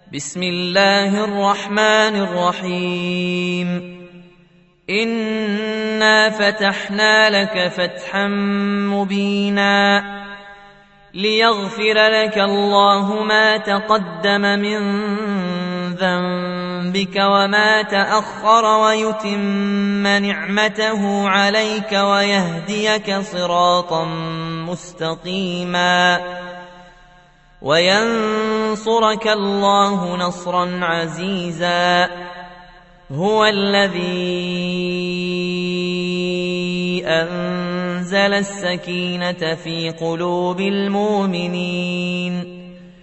بسم الله الرحمن الرحيم. إنا فتحنا لك فتحا مبينا ليغفر لك الله ما تقدم من ذنبك وما تأخر ويتم نعمته عليك ويهديك صراطا مستقيما وينصرك الله نصرا عزيزا. هو الذي أنزل السكينة في قلوب المؤمنين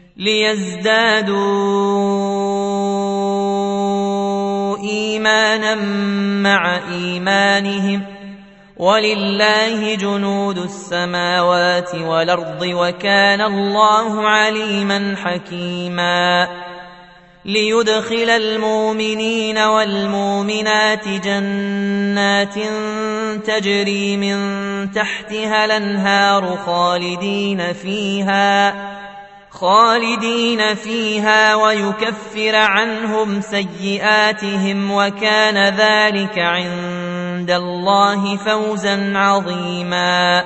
ليزدادوا إيمانا مع إيمانهم ولله جنود السماوات والأرض وكان الله عليما حكيما. ليدخل المؤمنين والمؤمنات جنات تجري من تحتها الأنهار خالدين فيها ويكفر عنهم سيئاتهم وكان ذلك عند الله فوزا عظيما.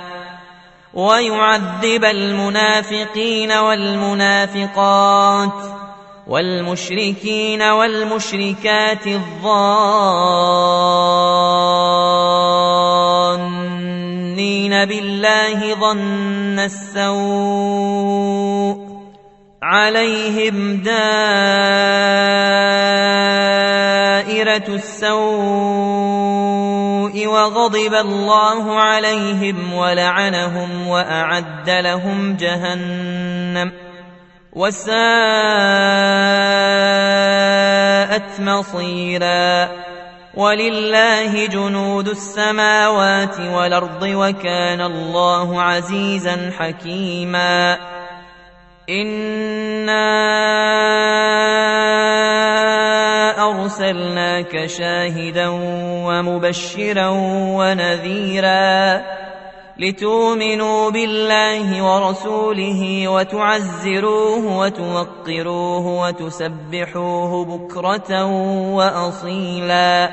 ويعذب المنافقين والمنافقات والمشركين والمشركات الظانين بالله ظن السوء عليهم دائرة السوء وغضب الله عليهم ولعنهم وأعد لهم جهنم وساءت مصيرا. ولله جنود السماوات والأرض وكان الله عزيزا حكيما. إنا أرسلناك شاهدا ومبشرا ونذيرا لتؤمنوا بالله ورسوله وتعزروه وتوقروه وتسبحوه بكرة وأصيلا.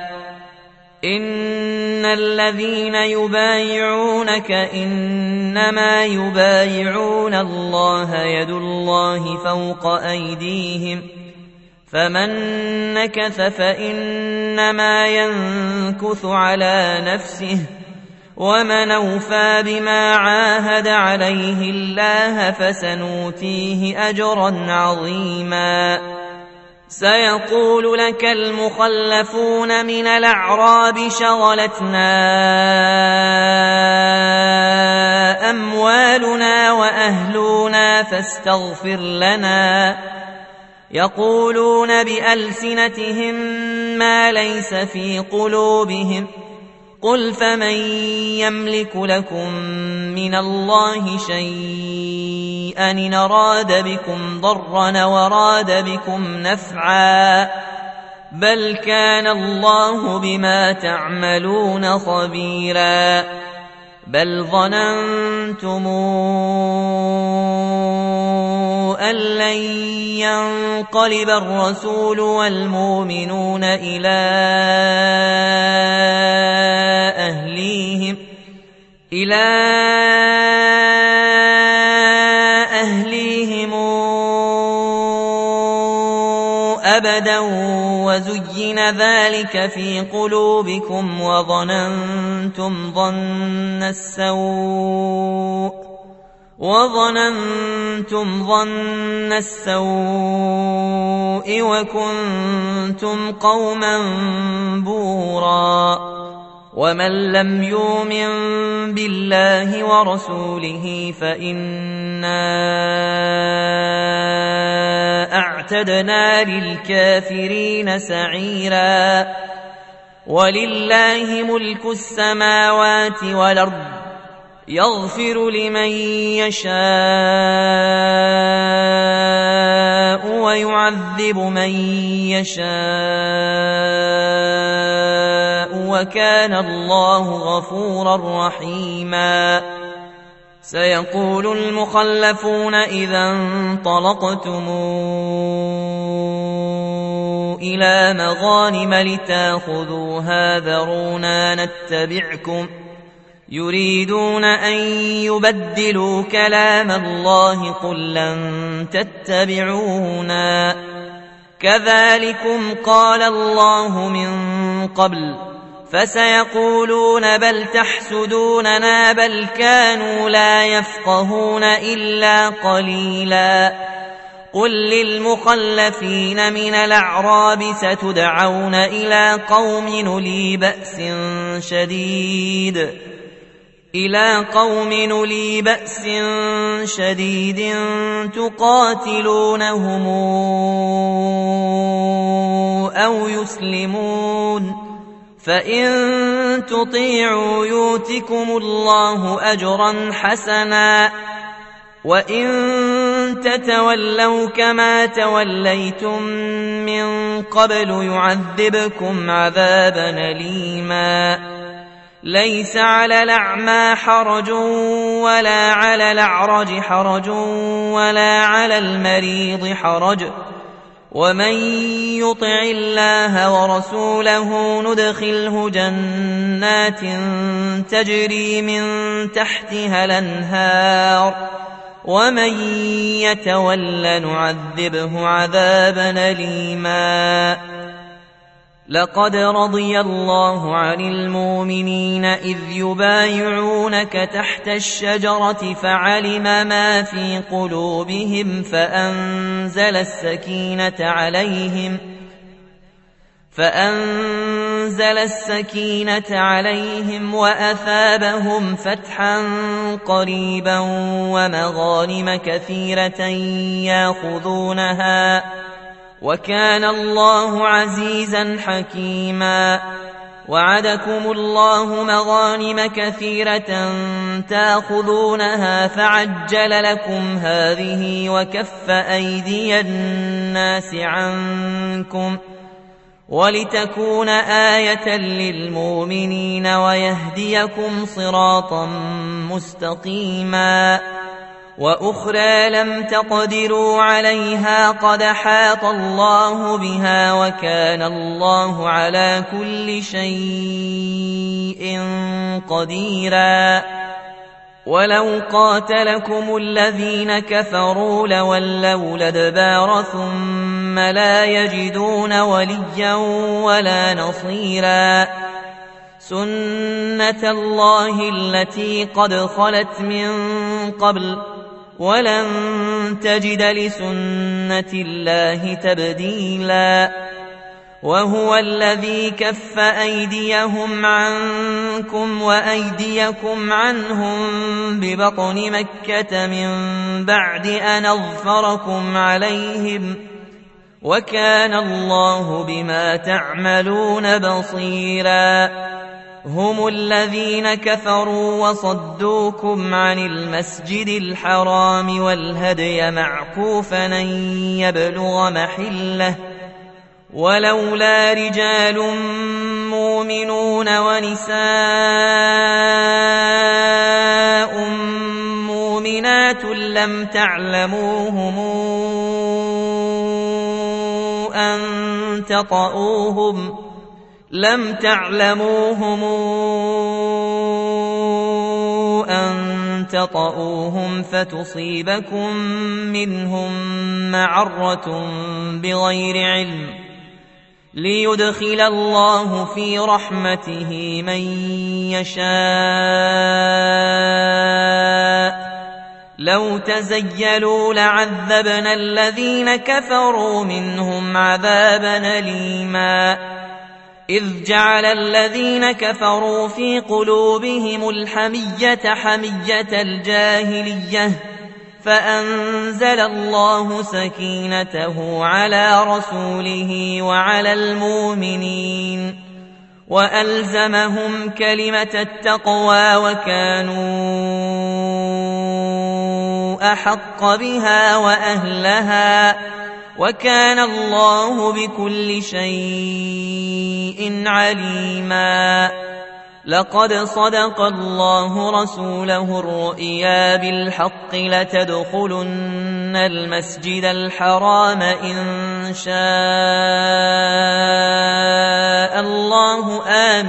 إن الذين يبايعونك إنما يبايعون الله يد الله فوق أيديهم فمن نكث فإنما ينكث على نفسه ومن أوفى بما عاهد عليه الله فسنؤتيه أجرا عظيما. سيقول لك المخلفون من الأعراب شغلتنا أموالنا وأهلنا فاستغفر لنا. يقولون بألسنتهم ما ليس في قلوبهم قل فمن يملك لكم من الله شيئا إن أراد بكم ضرا وراد بكم نفعا بل كان الله بما تعملون خبيرا. بل ظننتم أن لن ينقلب الرسول والمؤمنون إلى أهليهم أبدا وزين ذلك في قلوبكم وظننتم ظن السوء وكنتم قوما بورا. ومن لم يؤمن بالله ورسوله فإنا أعتدنا للكافرين سعيرا. ولله ملك السماوات والأرض يغفر لمن يشاء ويعذب من يشاء وكان الله غفورا رحيما. سيقول المخلفون إذا انطلقتم إلى مغانم لتاخذوها ذرونا نتبعكم يريدون أن يبدلوا كلام الله قل لن تتبعونا كذلكم قال الله من قبل فسيقولون بل تحسدوننا بل كانوا لا يفقهون إلا قليلا قل للمخلفين من الأعراب ستدعون إلى قوم نولي بأس شديد تقاتلونهم أو يسلمون فإن تطيعوا يؤتكم الله أجرا حسنا وإن تتولوا كما توليتم من قبل يعذبكم عذابا أليما ليس على الأعمى حرج ولا على الأعرج حرج ولا على المريض حرج ومن يطع الله ورسوله ندخله جنات تجري من تحتها الأنهار ومن يتول نعذبه عذابا أليما لقد رضي الله عن المؤمنين إذ يبايعونك تحت الشجرة فعلم ما في قلوبهم فأنزل السكينة عليهم وأثابهم فتحا قريبا ومغانم كثيرة ياخذونها وكان الله عزيزا حكيما وعدكم الله مغانم كثيرة تاخذونها فعجل لكم هذه وكف أيدي الناس عنكم ولتكون آية للمؤمنين ويهديكم صراطا مستقيما وأخرى لم تقدروا عليها قد حاط الله بها وكان الله على كل شيء قديرا ولو قاتلكم الذين كفروا لولوا الأدبار ثم لا يجدون وليا ولا نصيرا سنة الله التي قد خلت من قبل ولن تجد لسنة الله تبديلا وهو الذي كف أيديهم عنكم وأيديكم عنهم ببطن مكة من بعد أن أظفركم عليهم وكان الله بما تعملون بصيرا هم الذين كفروا وصدوكم عن المسجد الحرام والهدي معكوفا أن يبلغ محله ولولا رجال مؤمنون ونساء مؤمنات لم تعلموهم أن تطؤوهم فتصيبكم منهم معرة بغير علم ليدخل الله في رحمته من يشاء لو تزيلوا لعذبنا الذين كفروا منهم عذابا أليما إذ جعل الذين كفروا في قلوبهم الحمية حمية الجاهلية فأنزل الله سكينته على رسوله وعلى المؤمنين وألزمهم كلمة التقوى وكانوا أحق بها وأهلها وكان الله بكل شيء عليما لقد صدق الله رسوله الرؤيا بالحق لتدخلن المسجد الحرام إن شاء الله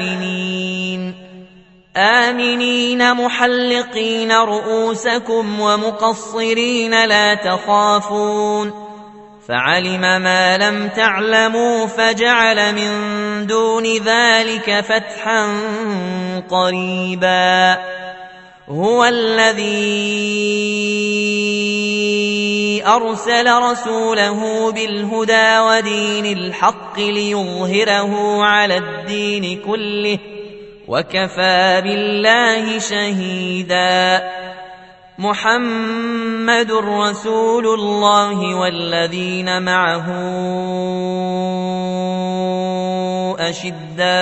آمنين محلقين رؤوسكم ومقصرين لا تخافون فعلم ما لم تعلموا فجعل من دون ذلك فتحا قريبا هو الذي أرسل رسوله بالهدى ودين الحق ليظهره على الدين كله وكفى بالله شهيدا محمد رسول الله والذين معه أشداء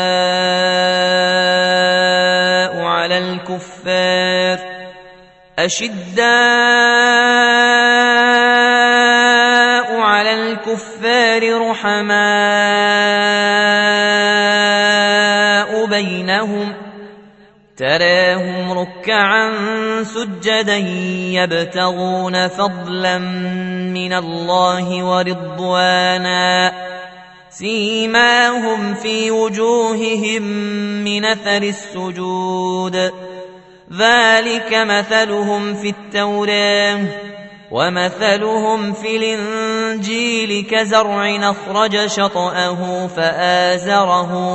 على الكفار رحماء بينهم تراهم ركعا سجدا يبتغون فضلا من الله ورضوانا سيماهم في وجوههم من أثر السجود ذلك مثلهم في التوراة ومثلهم في الإنجيل كزرع أخرج شطأه فآزره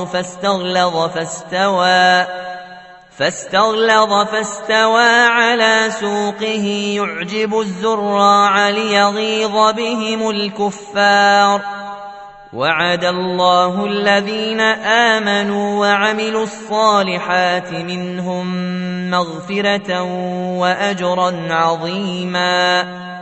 فاستغلظ فاستوى على سوقه يعجب الزراع ليغيظ بهم الكفار وعد الله الذين آمنوا وعملوا الصالحات منهم مغفرة وأجرا عظيما